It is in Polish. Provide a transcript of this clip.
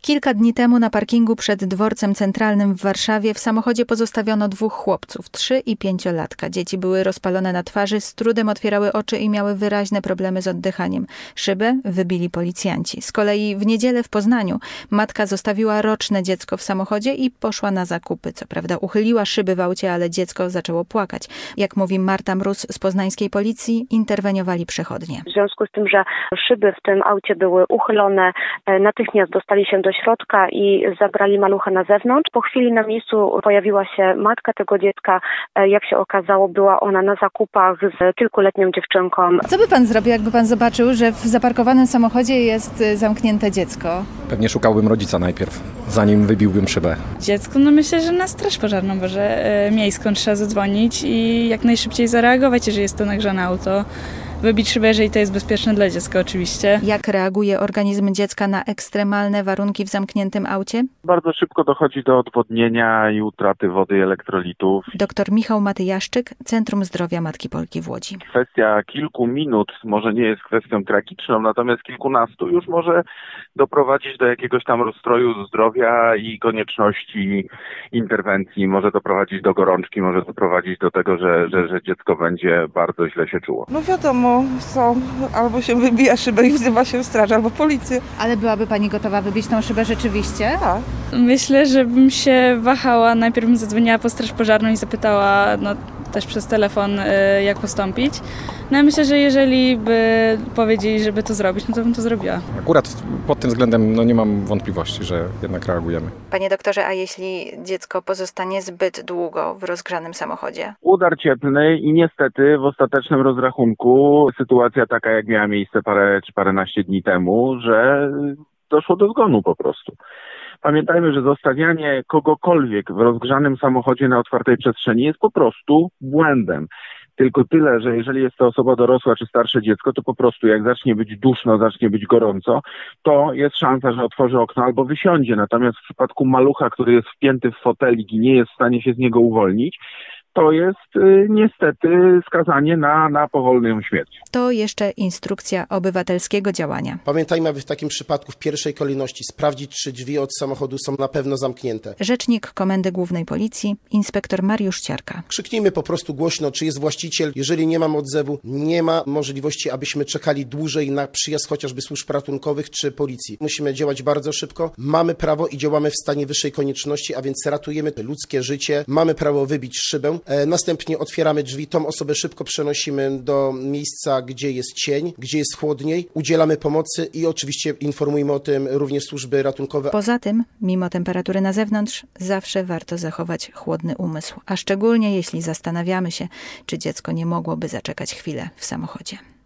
Kilka dni temu na parkingu przed dworcem centralnym w Warszawie w samochodzie pozostawiono 2 chłopców, 3- i 5-latka. Dzieci były rozpalone na twarzy, z trudem otwierały oczy i miały wyraźne problemy z oddychaniem. Szybę wybili policjanci. Z kolei w niedzielę w Poznaniu matka zostawiła roczne dziecko w samochodzie i poszła na zakupy. Co prawda uchyliła szyby w aucie, ale dziecko zaczęło płakać. Jak mówi Marta Mróz z poznańskiej policji, interweniowali przechodnie. W związku z tym, że szyby w tym aucie były uchylone, natychmiast dostali się do środka i zabrali malucha na zewnątrz. Po chwili na miejscu pojawiła się matka tego dziecka. Jak się okazało, była ona na zakupach z kilkuletnią dziewczynką. Co by pan zrobił, jakby pan zobaczył, że w zaparkowanym samochodzie jest zamknięte dziecko? Pewnie szukałbym rodzica najpierw, zanim wybiłbym szybę. Dziecko, myślę, że na straż pożarną może miejską trzeba zadzwonić i jak najszybciej zareagować, jeżeli jest to nagrzane auto. Wybić szybę, jeżeli to jest bezpieczne dla dziecka oczywiście. Jak reaguje organizm dziecka na ekstremalne warunki w zamkniętym aucie? Bardzo szybko dochodzi do odwodnienia i utraty wody i elektrolitów. Dr Michał Matyjaszczyk, Centrum Zdrowia Matki Polki w Łodzi. Kwestia kilku minut może nie jest kwestią tragiczną, natomiast kilkunastu już może doprowadzić do jakiegoś tam rozstroju zdrowia i konieczności interwencji. Może doprowadzić do gorączki, może doprowadzić do tego, że dziecko będzie bardzo źle się czuło. No wiadomo, albo się wybija szybę i wzywa się straż, albo policję. Ale byłaby pani gotowa wybić tą szybę rzeczywiście? Tak. Myślę, że bym się wahała. Najpierw bym zadzwoniła po straż pożarną i zapytała też przez telefon, jak postąpić. No myślę, że jeżeli by powiedzieli, żeby to zrobić, to bym to zrobiła. Akurat pod tym względem nie mam wątpliwości, że jednak reagujemy. Panie doktorze, a jeśli dziecko pozostanie zbyt długo w rozgrzanym samochodzie? Udar cieplny i niestety w ostatecznym rozrachunku sytuacja taka, jak miała miejsce parę czy paręnaście dni temu, że doszło do zgonu po prostu. Pamiętajmy, że zostawianie kogokolwiek w rozgrzanym samochodzie na otwartej przestrzeni jest po prostu błędem. Tylko tyle, że jeżeli jest to osoba dorosła czy starsze dziecko, to po prostu jak zacznie być duszno, zacznie być gorąco, to jest szansa, że otworzy okno albo wysiądzie. Natomiast w przypadku malucha, który jest wpięty w fotelik i nie jest w stanie się z niego uwolnić, to jest niestety skazanie na powolną śmierć. To jeszcze instrukcja obywatelskiego działania. Pamiętajmy, aby w takim przypadku w pierwszej kolejności sprawdzić, czy drzwi od samochodu są na pewno zamknięte. Rzecznik Komendy Głównej Policji, inspektor Mariusz Ciarka. Krzyknijmy po prostu głośno, czy jest właściciel. Jeżeli nie mamy odzewu, nie ma możliwości, abyśmy czekali dłużej na przyjazd chociażby służb ratunkowych czy policji. Musimy działać bardzo szybko. Mamy prawo i działamy w stanie wyższej konieczności, a więc ratujemy ludzkie życie. Mamy prawo wybić szybę. Następnie otwieramy drzwi, tą osobę szybko przenosimy do miejsca, gdzie jest cień, gdzie jest chłodniej, udzielamy pomocy i oczywiście informujemy o tym również służby ratunkowe. Poza tym, mimo temperatury na zewnątrz, zawsze warto zachować chłodny umysł, a szczególnie jeśli zastanawiamy się, czy dziecko nie mogłoby zaczekać chwilę w samochodzie.